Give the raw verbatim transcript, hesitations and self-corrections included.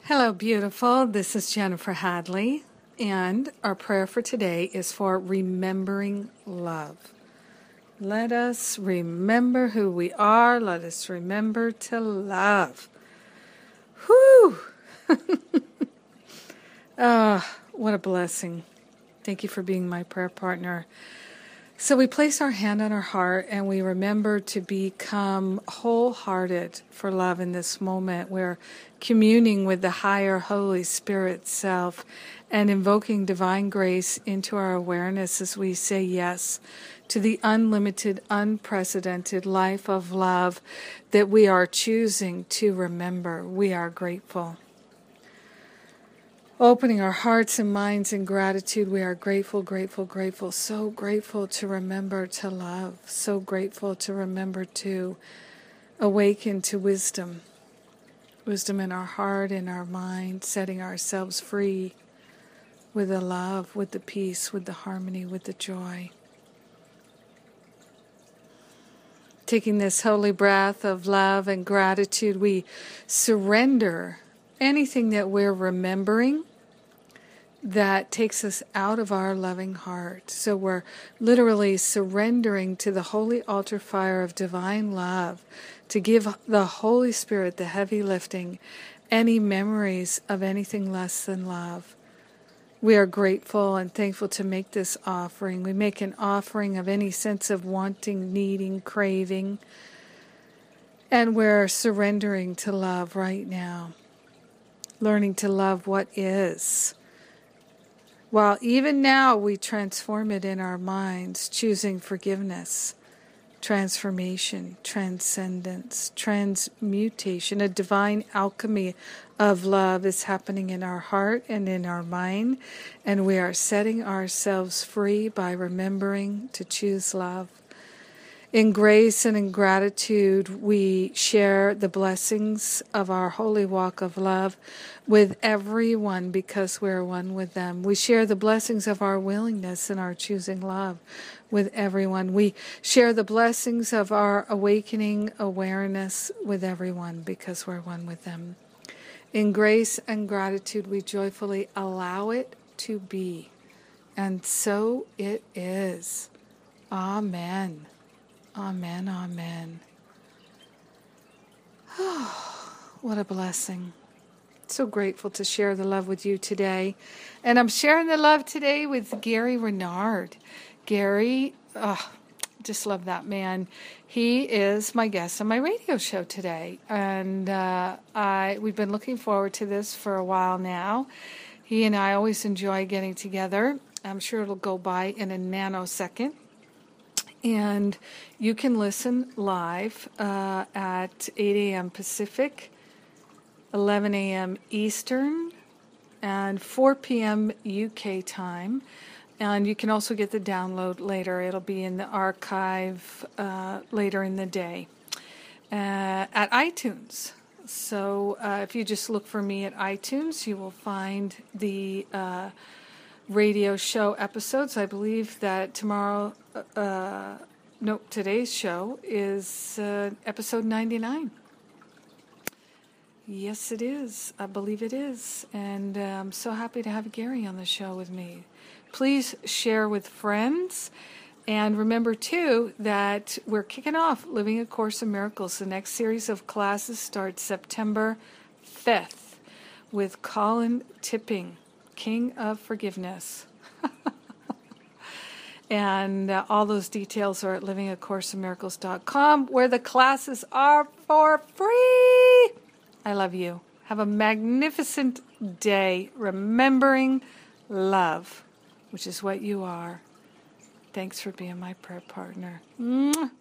Hello, beautiful. This is Jennifer Hadley, and our prayer for today is for remembering love. Let us remember who we are. Let us remember to love. Whew! Ah, what a blessing. Thank you for being my prayer partner. So we place our hand on our heart and we remember to become wholehearted for love in this moment. We're communing with the higher Holy Spirit self and invoking divine grace into our awareness as we say yes to the unlimited, unprecedented life of love that we are choosing to remember. We are grateful. Opening our hearts and minds in gratitude, we are grateful, grateful, grateful, so grateful to remember to love, so grateful to remember to awaken to wisdom, wisdom in our heart, in our mind, setting ourselves free with the love, with the peace, with the harmony, with the joy. Taking this holy breath of love and gratitude, we surrender anything that we're remembering that takes us out of our loving heart. So we're literally surrendering to the holy altar fire of divine love to give the Holy Spirit the heavy lifting, any memories of anything less than love. We are grateful and thankful to make this offering. We make an offering of any sense of wanting, needing, craving, and we're surrendering to love right now. Learning to love what is. While even now we transform it in our minds, choosing forgiveness, transformation, transcendence, transmutation, a divine alchemy of love is happening in our heart and in our mind, and we are setting ourselves free by remembering to choose love. In grace and in gratitude, we share the blessings of our holy walk of love with everyone because we're one with them. We share the blessings of our willingness and our choosing love with everyone. We share the blessings of our awakening awareness with everyone because we're one with them. In grace and gratitude, we joyfully allow it to be. And so it is. Amen. Amen, amen. Oh, what a blessing. So grateful to share the love with you today. And I'm sharing the love today with Gary Renard. Gary, oh, just love that man. He is my guest on my radio show today. And uh, I we've been looking forward to this for a while now. He and I always enjoy getting together. I'm sure it'll go by in a nanosecond. And you can listen live uh, at eight a.m. Pacific, eleven a.m. Eastern, and four p.m. U K time. And you can also get the download later. It'll be in the archive uh, later in the day uh, at iTunes. So uh, if you just look for me at iTunes, you will find the uh, radio show episodes. I believe that tomorrow, uh, no, today's show is uh, episode ninety-nine. Yes, it is. I believe it is. And uh, I'm so happy to have Gary on the show with me. Please share with friends. And remember, too, that we're kicking off Living A Course in Miracles. The next series of classes starts September fifth with Colin Tipping, King of Forgiveness. And uh, all those details are at living a course in miracles dot com, where the classes are for free. I love you. Have a magnificent day remembering love, which is what you are. Thanks for being my prayer partner. Mwah.